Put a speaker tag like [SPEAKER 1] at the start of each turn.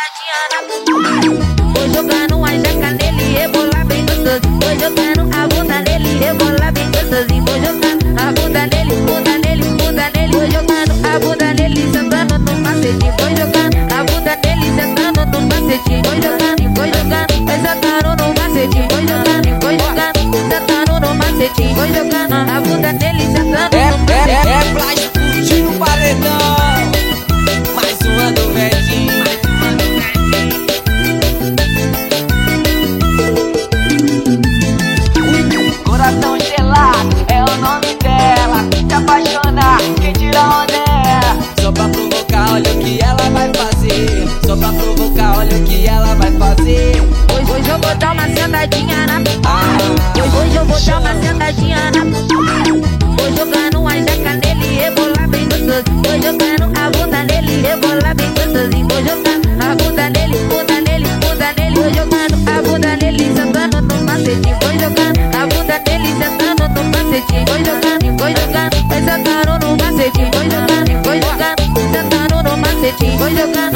[SPEAKER 1] Vou jogando uma jaca nele, rebolar bem gostoso. Vou jogando a bunda nele, rebolar bem gostosinho. Vou jogando a bunda nele, bunda nele, bunda nele. Vou jogando a bunda nele, sentando no macetinho. Vou jogando a bunda nele, sentando no macetinho. Vou jogando, vai sentando no macetinho. Vou jogando, sentando no macetinho. Vou jogando a bunda nele, sentando no macetinho.
[SPEAKER 2] É plástico no paredão. Mais uma do Vedinho. Coração gelado é o nome dela. Se apaixonar, quem tira onda é ela. Só pra provocar, olha o que ela vai fazer. Só pra provocar, olha o que ela vai fazer.
[SPEAKER 1] Hoje eu vou dar uma sentadinha na Hoje eu vou dar uma sentadinha na Vou jogando uma jaca nele, rebolar bem gostoso. Vou jogando a bunda nele, rebolar bem gostosinho. Vou jogando a bunda nele, bunda nele, bunda nele. Vou jogando a bunda nele, sentando no macetinho. Vou jogando a bunda nele, sentando no macetinho. Vou jogando, vai sentando no macetinho. Vou jogando, sentando no macetinho. Vou jogando